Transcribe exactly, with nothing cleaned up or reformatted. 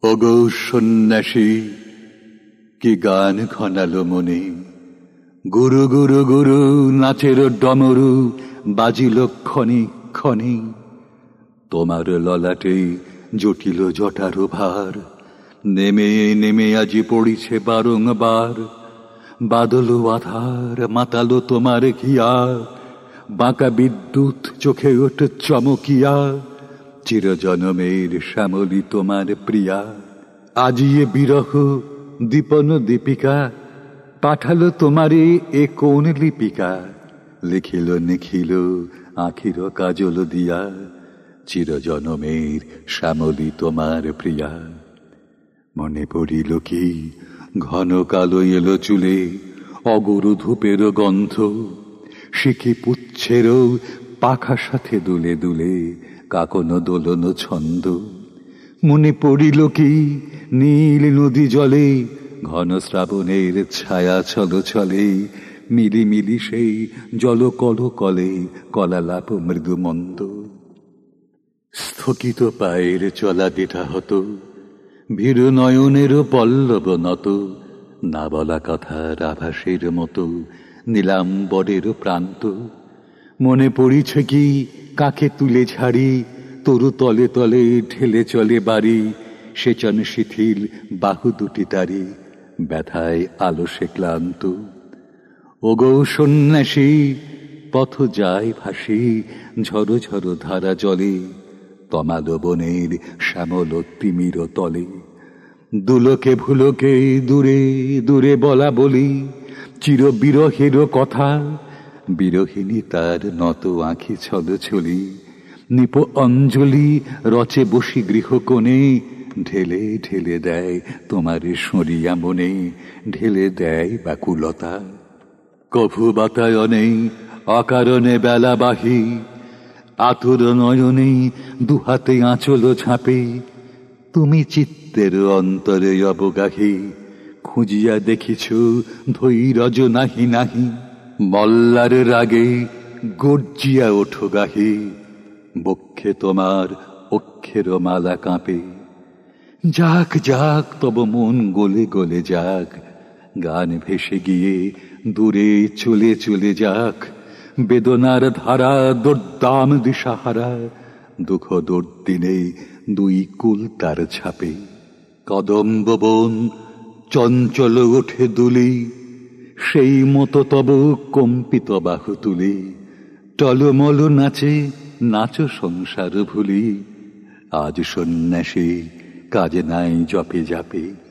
ওগো সন্ন্যাসী, কি গান ঘনালো মনে, গুরু গুরু গুরু নাচের ডমরু বাজিল ক্ষণে ক্ষণে। তোমার ললাটে জটিল জটার ভার, নেমে নেমে আজি পড়িছে বারংবার। বাদল আধার মাতালো তোমার ঘিয়া, বাঁকা বিদ্যুৎ চোখে ওঠ চমকিয়া। চিরজনমের শ্যামলী তোমার প্রিয়া, আজিয়ে বিরহ দীপন দীপিকা। পাঠালো তোমারে এ কোন লিপিকা, লিখিল নিখিল আখির কাজল দিয়া। চিরজনমের শ্যামলী তোমার প্রিয়া। মনে পড়িল কি ঘন কালো এলো চুলে, অগুরু ধূপের গন্ধ, শিখি পুচ্ছেরও পাখা সাথে দুলে দুলে কাকন দোলন ছন্দ। মনে পড়িল কি নীল নদী জলে, ঘন শ্রাবণের ছায়া ছল ছলে। মিলি মিলি সেই জল কল কলে কলালাপ মৃদু মন্দ। স্থগিত পায়ের চলা দিঠা হতো, ভীরু নয়নের পল্লব নত। না বলা কথার আভাসের মতো নীলাম্বরের প্রান্ত। মনে পড়িছে কি কাকে তুলে ঝাড়ি, তরু তলে তলে ঠেলে চলে বাড়ি। সেচন শিথিল বাহু দুটি তারি, ব্যথায় আলসে ক্লান্ত। ওগো সন্ন্যাসী, পথ যায় ভাসি ঝরো ঝরো ধারা জলে। তমাল বনের শ্যামল তিমির তলে, দুলোকে ভুলোকে দূরে দূরে বলা বলি। চির বিরহের কথা, বিরহিনী তার নত আঁখি ছল ছলি। নিপ অঞ্জলি রচে বসি গৃহকোণে, ঢেলে ঢেলে দেয় তোমার সরিয়া মনে, ঢেলে দেয় ব্যাকুলতা। কভু বাতায়নে অকারণে বেলা বাহি, আতুর নয়নে দুহাতে আঁচল ঝাঁপে। তুমি চিত্তের অন্তরে অবগাহী, খুঁজিয়া দেখিছ ধৈর্য নাহি নাহি। মল্লার রাগে গর্জিয়া ওঠো গাহি, বক্ষে তোমার অক্ষের মালা কাঁপে। যাক যাক তব মন গলে গলে যাক, গান ভেসে গিয়ে দূরে চলে চলে যাক। বেদনার ধারা দুর্দাম দিশাহারা, দুঃখ দুর্দিনে দুই কুল তার ছাপে। কদম্ব বন চঞ্চল ওঠে দুলি, সেই মতো তব কম্পিত বাহু তুলি। টলমল নাচে নাচ সংসার ভুলি, আজ সন্ন্যাসী কাজে নাই জপে যাপে।